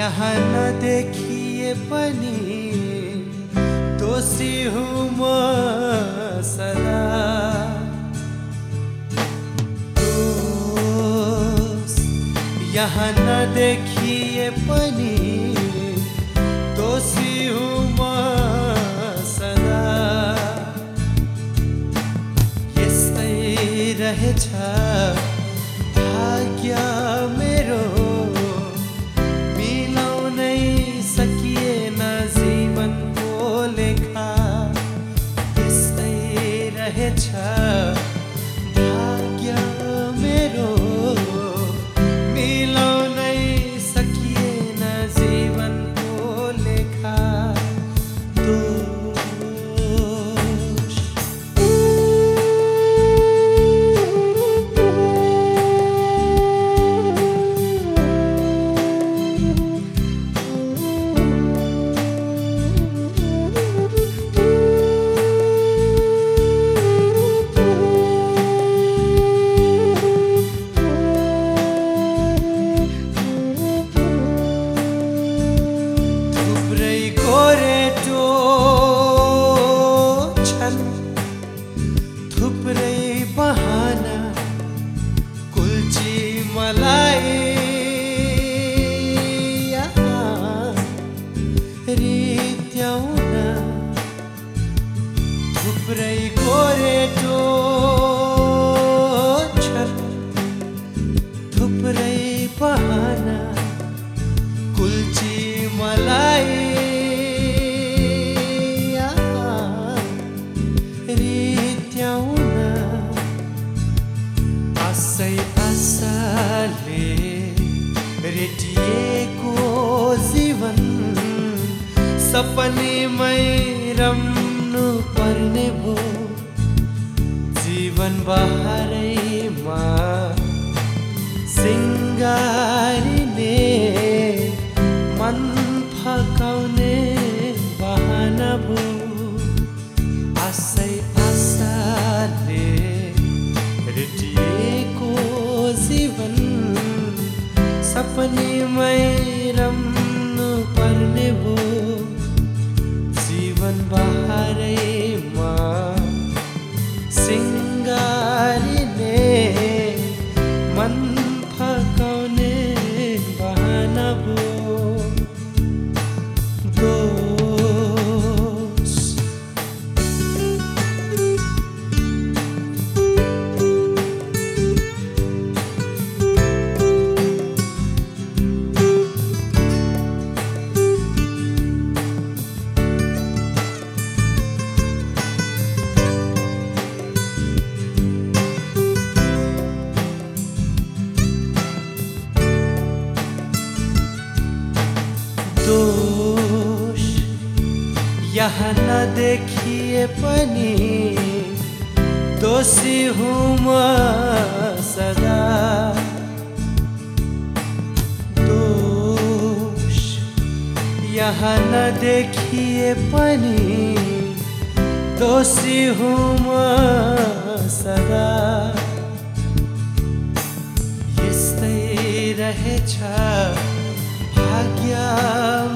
यहाँ नदेखिए पनि दोषी हूँ म सदा। दोष यहाँ नदेखिए पनि दोषी हूँ म सदा। यस्तै रहेछ भाग्य मेरो, मिलाउनै सकिएन जीवनको लेखा। यस्तै रहेछ भाग्य मेरो, मिलाउनै सकिएन जीवनको लेखा। थुप्रै बहाना कुल्ची मलाई रित्याउन। थुप्रै गोरेटो छन्, थुप्रै बहाना कुल्ची मलाई आशै आशाले रेटिएको जीवन सपनीमै रम्नु पर्ने भो। जीवन बहारैमा सिंगारिने मन फकाउने बहाना भो। आशै आशाले रेटिएको जीवन सपनीमै रम्नु पर्ने भो। जीवन बहारैमा सिंगारिने मन फकाउने बहाना भो। दोष यहाँ नदेखिए पनि दोषी हूँ म सदा। दोष यहाँ नदेखिए पनि दोषी हूँ म सदा। यस्तै रहेछ भाग्य